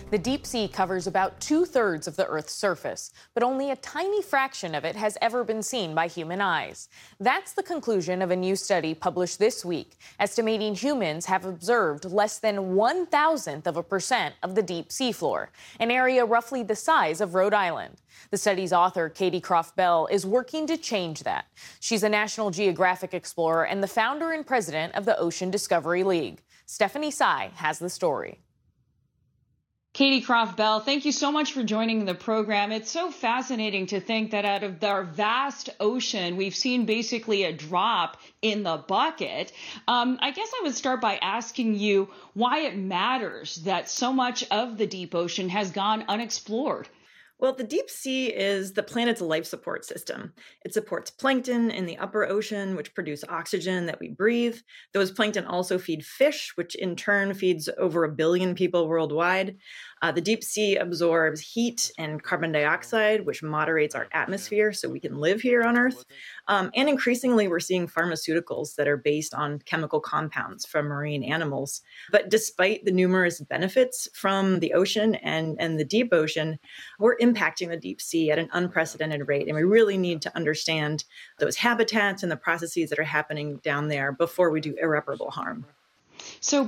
The deep sea covers about 2/3 of the Earth's surface, but only a tiny fraction of it has ever been seen by human eyes. That's the conclusion of a new study published this week, estimating humans have observed less than 1,000% of the deep seafloor, an area roughly the size of Rhode Island. The study's author, Katie Croft Bell, is working to change that. She's a National Geographic explorer and the founder and president of the Ocean Discovery League. Stephanie Sy has the story. Katie Croft Bell, thank you so much for joining the program. It's so fascinating to think that out of our vast ocean, we've seen basically a drop in the bucket. I guess I would start by asking you why it matters that so much of the deep ocean has gone unexplored. Well, the deep sea is the planet's life support system. It supports plankton in the upper ocean, which produce oxygen that we breathe. Those plankton also feed fish, which in turn feeds over 1 billion people worldwide. The deep sea absorbs heat and carbon dioxide, which moderates our atmosphere so we can live here on Earth. And increasingly, we're seeing pharmaceuticals that are based on chemical compounds from marine animals. But despite the numerous benefits from the ocean and the deep ocean, we're impacting the deep sea at an unprecedented rate. And we really need to understand those habitats and the processes that are happening down there before we do irreparable harm. So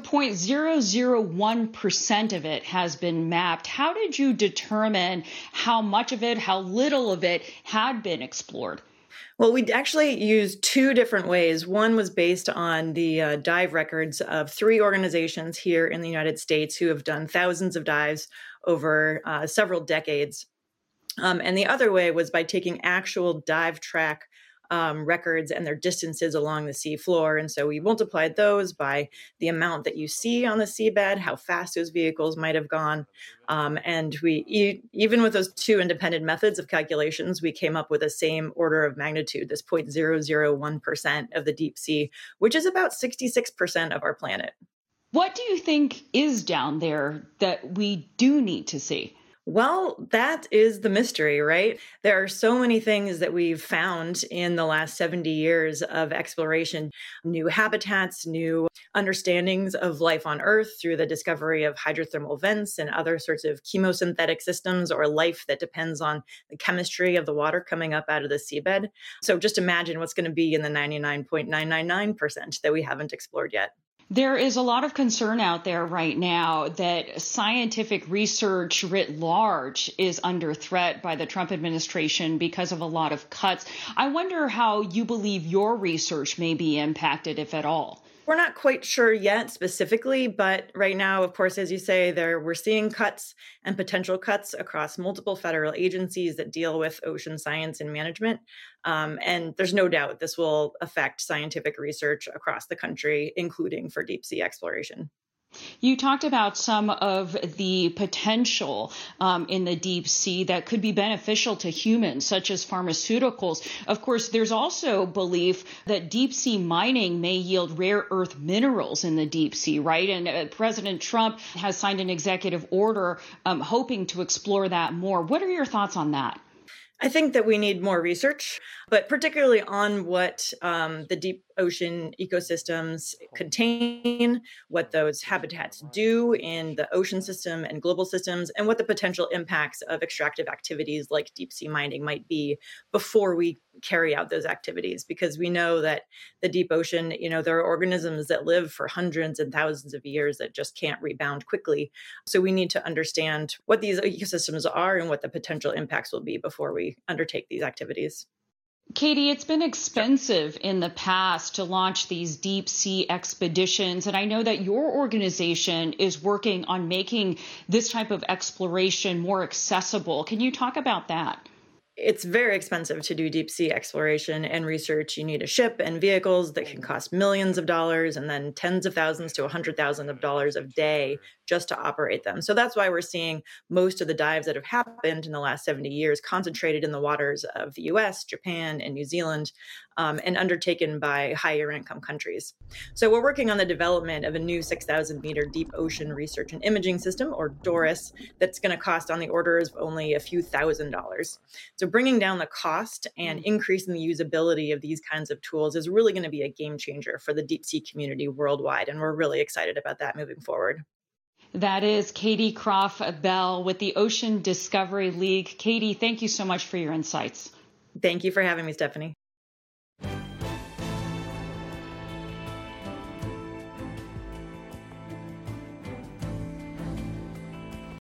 0.001% of it has been mapped. How did you determine how much of it, how little of it had been explored? Well, we actually used two different ways. One was based on the dive records of 3 organizations here in the United States who have done thousands of dives over several decades. And the other way was by taking actual dive track records and their distances along the sea floor. And so we multiplied those by the amount that you see on the seabed, how fast those vehicles might have gone. And we, even with those 2 independent methods of calculations, we came up with the same order of magnitude, this 0.001% of the deep sea, which is about 66% of our planet. What do you think is down there that we do need to see? Well, that is the mystery, right? There are so many things that we've found in the last 70 years of exploration, new habitats, new understandings of life on Earth through the discovery of hydrothermal vents and other sorts of chemosynthetic systems or life that depends on the chemistry of the water coming up out of the seabed. So just imagine what's going to be in the 99.999% that we haven't explored yet. There is a lot of concern out there right now that scientific research writ large is under threat by the Trump administration because of a lot of cuts. I wonder how you believe your research may be impacted, if at all. We're not quite sure yet specifically, but right now, of course, as you say, we're seeing cuts and potential cuts across multiple federal agencies that deal with ocean science and management. And there's no doubt this will affect scientific research across the country, including for deep sea exploration. You talked about some of the potential in the deep sea that could be beneficial to humans, such as pharmaceuticals. Of course, there's also belief that deep sea mining may yield rare earth minerals in the deep sea, right? And President Trump has signed an executive order hoping to explore that more. What are your thoughts on that? I think that we need more research, but particularly on what the deep ocean ecosystems contain, what those habitats do in the ocean system and global systems, and what the potential impacts of extractive activities like deep sea mining might be before we carry out those activities. Because we know that the deep ocean, there are organisms that live for hundreds and thousands of years that just can't rebound quickly. So we need to understand what these ecosystems are and what the potential impacts will be before we undertake these activities. Katie, it's been expensive in the past to launch these deep sea expeditions, and I know that your organization is working on making this type of exploration more accessible. Can you talk about that? It's very expensive to do deep sea exploration and research. You need a ship and vehicles that can cost millions of dollars and then tens of thousands to $100,000 a day just to operate them. So that's why we're seeing most of the dives that have happened in the last 70 years concentrated in the waters of the US, Japan, and New Zealand, and undertaken by higher income countries. So we're working on the development of a new 6,000 meter deep ocean research and imaging system, or DORIS, that's going to cost on the orders of only a few $1,000s. So bringing down the cost and increasing the usability of these kinds of tools is really going to be a game changer for the deep sea community worldwide. And we're really excited about that moving forward. That is Katie Croft Bell with the Ocean Discovery League. Katie, thank you so much for your insights. Thank you for having me, Stephanie.